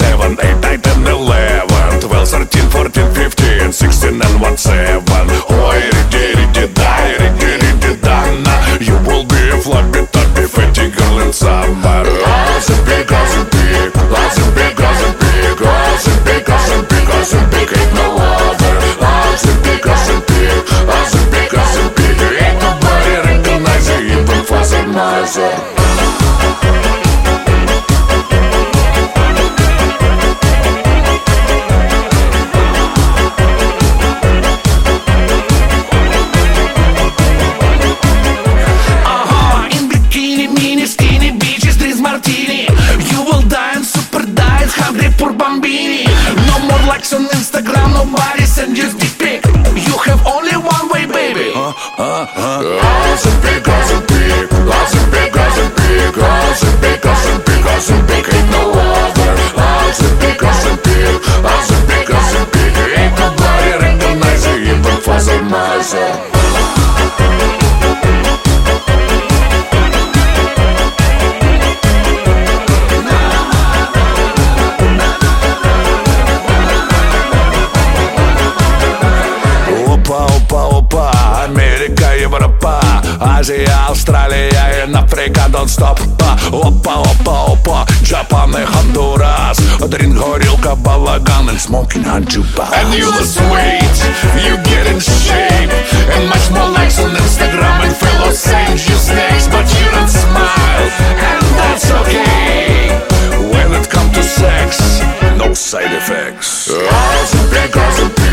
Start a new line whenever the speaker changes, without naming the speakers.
7, 8, 9 and 11, 12, 13, 14, 15, 16 and 1, 7. Ой, риди-риди-да, you will be a floppy toppy fatty girl in summer. Gossip, gossip, gossip, gossip, gossip, gossip, gossip, ain't no other. Gossip, gossip, gossip, gossip, ain't nobody recognize it, even father mother.
No more likes on Instagram, nobody send you dick pic. You have only one way, baby.
Gossip, gossip, gossip, gossip, gossip, gossip, gossip, ain't no other. Gossip, gossip, gossip, gossip, ain't nobody recognize it, even father mother. Америка, Европа, Азия, Австралия и Африка, don't stop. Опа, опа, опа, Japan и Honduras, drink горилка, балаган and smoking on jukebox. And you lose weight, you get in shape, and much more likes on Instagram and fellows saying you snakes, but you don't smile, and that's okay. When it comes to sex, no side effects. Gossip, gossip,